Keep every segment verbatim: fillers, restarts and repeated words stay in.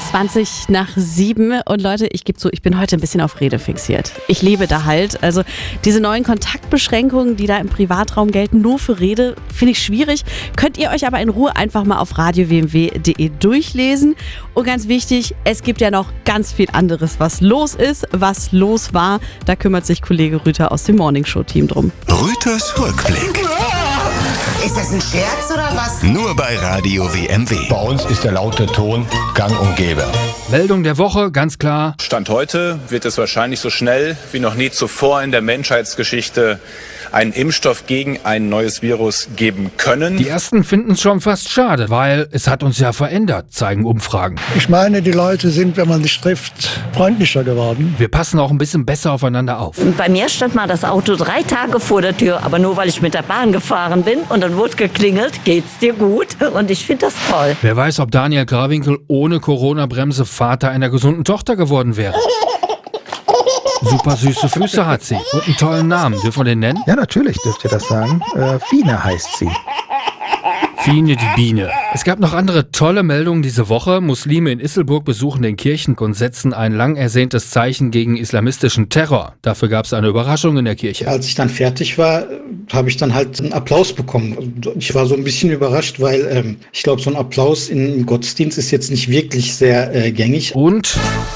zwanzig nach sieben und Leute, ich gebe zu, ich bin heute ein bisschen auf Rede fixiert. Ich lebe da halt. Also diese neuen Kontaktbeschränkungen, die da im Privatraum gelten, nur für Rede, finde ich schwierig. Könnt ihr euch aber in Ruhe einfach mal auf radio w m w punkt d e durchlesen. Und ganz wichtig, es gibt ja noch ganz viel anderes, was los ist, was los war. Da kümmert sich Kollege Rüther aus dem Morningshow-Team drum. Rüthers Rückblick. Ist das ein Scherz oder was? Nur bei Radio W M W. Bei uns ist der laute Ton gang und gäbe. Meldung der Woche, ganz klar. Stand heute wird es wahrscheinlich so schnell wie noch nie zuvor in der Menschheitsgeschichte einen Impfstoff gegen ein neues Virus geben können. Die ersten finden es schon fast schade, weil es hat uns ja verändert, zeigen Umfragen. Ich meine, die Leute sind, wenn man sich trifft, freundlicher geworden. Wir passen auch ein bisschen besser aufeinander auf. Und bei mir stand mal das Auto drei Tage vor der Tür, aber nur weil ich mit der Bahn gefahren bin und dann wurde geklingelt, geht's dir gut? Und ich finde das toll. Wer weiß, ob Daniel Grawinkel ohne Corona-Bremse Vater einer gesunden Tochter geworden wäre. Super süße Füße hat sie und einen tollen Namen. Dürfen wir den nennen? Ja, natürlich dürft ihr das sagen. Äh, Fine heißt sie. Fine die Biene. Es gab noch andere tolle Meldungen diese Woche. Muslime in Isselburg besuchen den Kirchengott und setzen ein lang ersehntes Zeichen gegen islamistischen Terror. Dafür gab es eine Überraschung in der Kirche. Als ich dann fertig war, habe ich dann halt einen Applaus bekommen. Ich war so ein bisschen überrascht, weil ähm, ich glaube, so ein Applaus im Gottesdienst ist jetzt nicht wirklich sehr äh, gängig. Und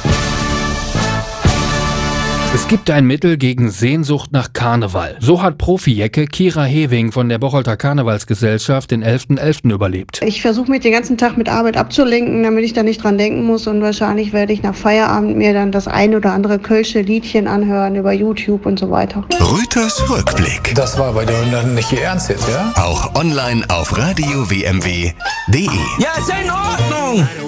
es gibt ein Mittel gegen Sehnsucht nach Karneval. So hat Profi-Jecke Kira Hewing von der Bocholter Karnevalsgesellschaft den elften elften überlebt. Ich versuche mich den ganzen Tag mit Arbeit abzulenken, damit ich da nicht dran denken muss. Und wahrscheinlich werde ich nach Feierabend mir dann das ein oder andere kölsche Liedchen anhören über YouTube und so weiter. Rüthers Rückblick. Das war bei dir dann nicht Ihr Ernst jetzt, ja? Auch online auf radio w m w punkt d e. Ja, ist ja in Ordnung.